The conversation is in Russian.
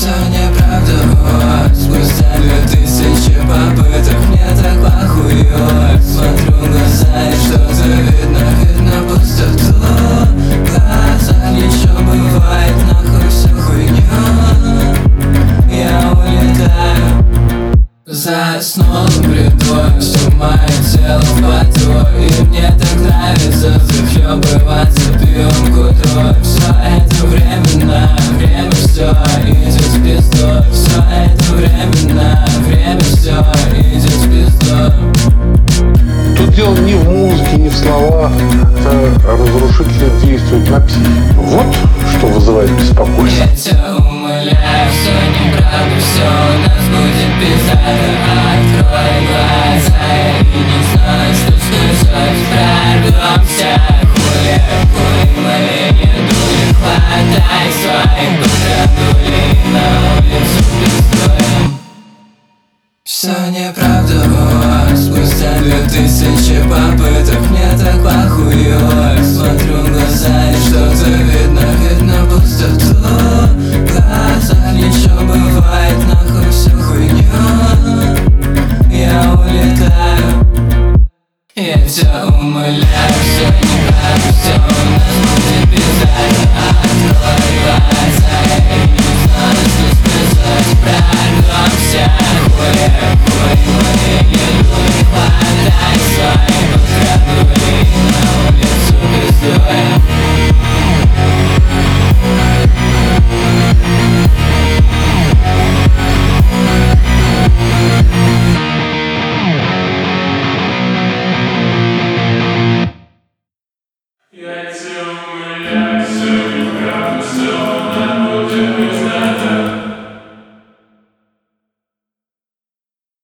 Все неправда, ой, спустя 2000 попыток мне так похуй. Смотрю в глаза и что-то видно пустоту. В глазах ничего бывает, нахуй всю хуйню. Я улетаю, заснул бредой, все мое тело в поту. И мне так нравится захлебываться пьем к утру. Все это временно, время все идет в пизду. Все это временно, время все идет в пизду. Тут дело не в музыке, не в словах, это разрушительно действует на психику. Вот что вызывает беспокойство. Я тебя умоляю, все неправда, все у нас будет пизда. Открой глаза, я и не знаю, что сказать. Прорвемся, хули, мои не дули. Хватай своих богатулей, на улицу пиздуем. Все неправда, ой, спустя 2000 попыток мне так похуй. Смотрю в глаза и что-то видно пустоту. В глазах ничего бывает, нахуй всю хуйню. Я улетаю, я тебя умоляю, все неправда, все у нас будет пизда. Открой глаза, я не знаю, что сказать. Прорвемся, хули, мои не дули. Хватай свои богатулей, на улицу пиздуем. Я